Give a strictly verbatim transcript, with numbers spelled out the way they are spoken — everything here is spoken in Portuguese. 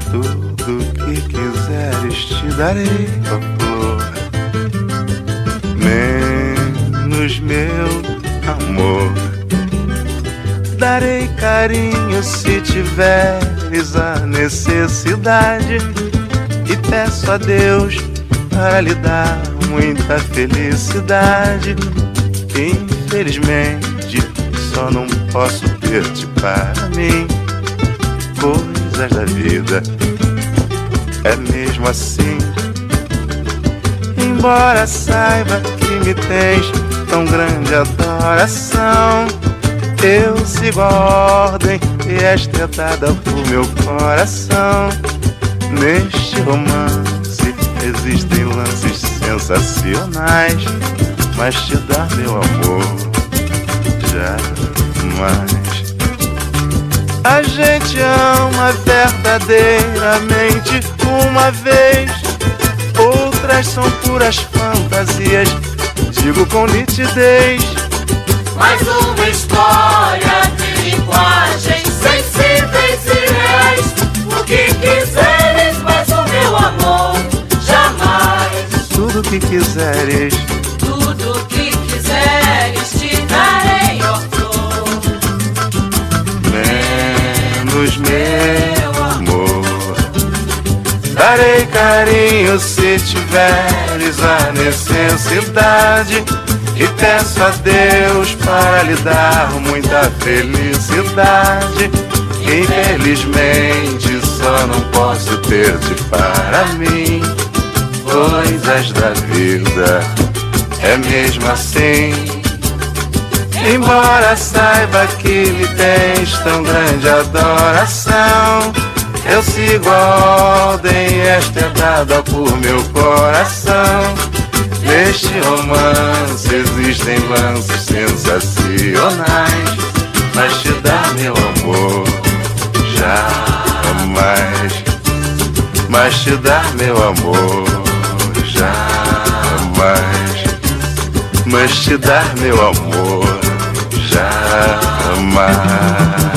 Tudo que quiseres te darei, ó flor, menos meu amor. Darei carinho se tiveres a necessidade, e peço a Deus para lhe dar muita felicidade. Infelizmente só não posso ter-te para mim. Coisas da vida, é mesmo assim. Embora saiba que me tens tão grande adoração, eu sigo a ordem e esta é dada por meu coração. Neste romance existem lances sensacionais, mas te dar meu amor jamais. A gente ama verdadeiramente uma vez, outras são puras fantasias, digo com nitidez. Mais uma história de linguagens sensíveis e reais. O que quiseres, mas o meu amor jamais. Tudo que quiseres, tudo que quiseres te darei, ó flor, menos meu amor. Darei carinho se tiveres a necessidade, e peço a Deus para lhe dar muita felicidade. Infelizmente só não posso ter-te para mim. Coisas da vida, é mesmo assim. Embora saiba que me tens tão grande adoração, eu sigo a ordem, esta é dada por meu coração. Neste romance existem lances sensacionais, mas te dar meu amor jamais. Mas te dar meu amor jamais. Mas te dar meu amor jamais.